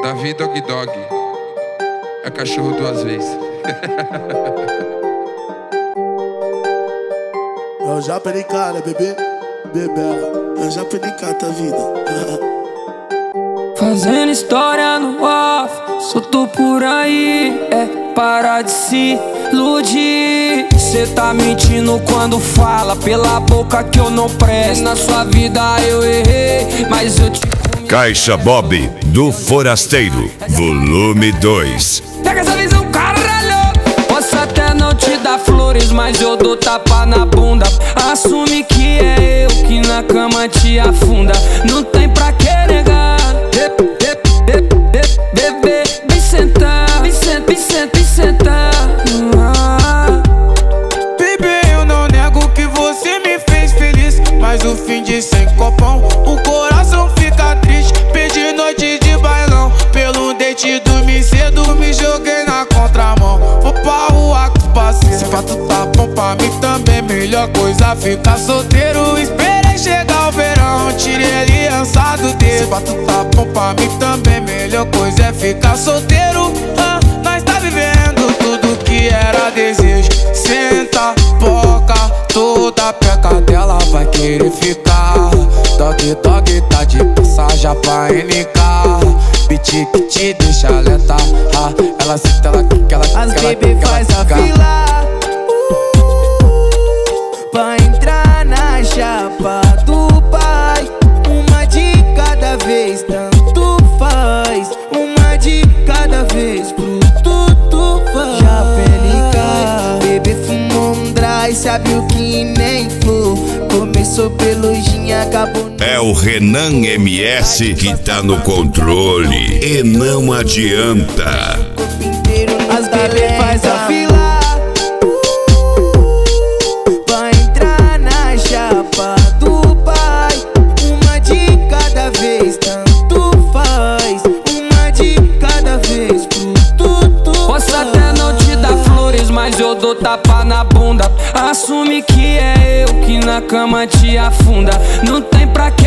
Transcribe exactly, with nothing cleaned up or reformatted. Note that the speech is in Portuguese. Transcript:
Davi Dog Dog é cachorro duas vezes. Eu já perdi cara, bebê, bebela. Eu já perdi cara da vida. Fazendo história no off, solto por aí, é parar de se iludir. Cê tá mentindo quando fala pela boca que eu não presto. Na sua vida eu errei, mas eu te comi. Caixa Bob do Forasteiro, volume dois. Pega essa visão, caralho. Posso até não te dar flores, mas eu dou tapa na bunda. Assume que é eu que na cama te afunda. Não tem pra que negar. Bebê, vem sentar, vem sentar, vem sentar, vem sentar. Bebê, eu não nego que você me fez feliz, mas o fim de sem copão, o coração fica triste. Perdi noite de bailão, pelo date dormi cedo, me joguei na contramão. Vou pra rua com os parceiros, se pra tu tá bom pra mim também, melhor coisa ficar solteiro. Esperei chegar o verão, tirei aliança do dedo. Se pra tu tá bom pra mim também, melhor coisa é ficar solteiro. ah, Nós tá vivendo tudo que era desejo. Senta, boca, toda peca dela vai querer ficar. Dog, dog, tá de passagem pra N K. Beat que te deixa alerta. ah, Ela senta, ela quica, ela quica. As baby faz a fila pra entrar na chapa do pai. Uma de cada vez, tanto faz. Uma de cada vez, pro tudo faz. Já pele cai, bebê fumou um dry, sabe o que nem flor. Começou pelo gin, acabou. É o Renan M S que tá no controle e não adianta. As baby faz a fila pra entrar na chapa do pai. Uma de cada vez, tanto faz. Uma de cada vez, pro tudo. Posso até não te dar flores, mas eu dou tapa na bunda. Assume que é eu que na cama te afunda. Não tem pra